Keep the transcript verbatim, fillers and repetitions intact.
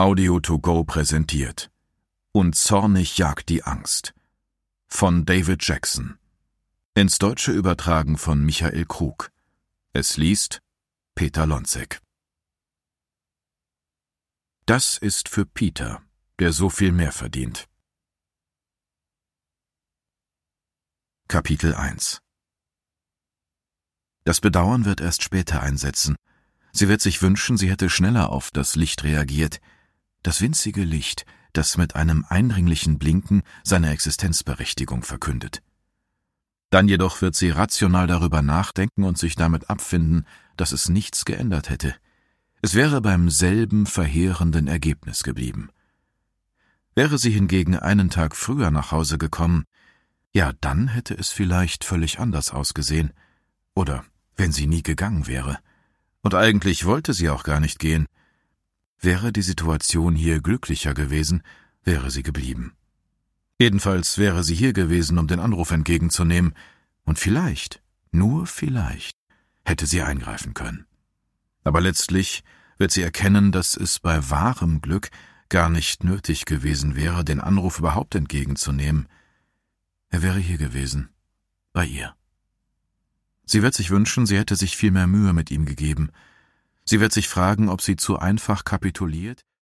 Audio to go präsentiert Und zornig jagt die Angst von David Jackson. Ins Deutsche übertragen von Michael Krug. Es liest Peter Lonzek. Das ist für Peter, der so viel mehr verdient. Kapitel eins. Das Bedauern wird erst später einsetzen. Sie wird sich wünschen, sie hätte schneller auf das Licht reagiert. Das winzige Licht, das mit einem eindringlichen Blinken seine Existenzberechtigung verkündet. Dann jedoch wird sie rational darüber nachdenken und sich damit abfinden, dass es nichts geändert hätte. Es wäre beim selben verheerenden Ergebnis geblieben. Wäre sie hingegen einen Tag früher nach Hause gekommen, ja, dann hätte es vielleicht völlig anders ausgesehen. Oder wenn sie nie gegangen wäre. Und eigentlich wollte sie auch gar nicht gehen. Wäre die Situation hier glücklicher gewesen, wäre sie geblieben. Jedenfalls wäre sie hier gewesen, um den Anruf entgegenzunehmen, und vielleicht, nur vielleicht, hätte sie eingreifen können. Aber letztlich wird sie erkennen, dass es bei wahrem Glück gar nicht nötig gewesen wäre, den Anruf überhaupt entgegenzunehmen. Er wäre hier gewesen, bei ihr. Sie wird sich wünschen, sie hätte sich viel mehr Mühe mit ihm gegeben. Sie wird sich fragen, ob sie zu einfach kapituliert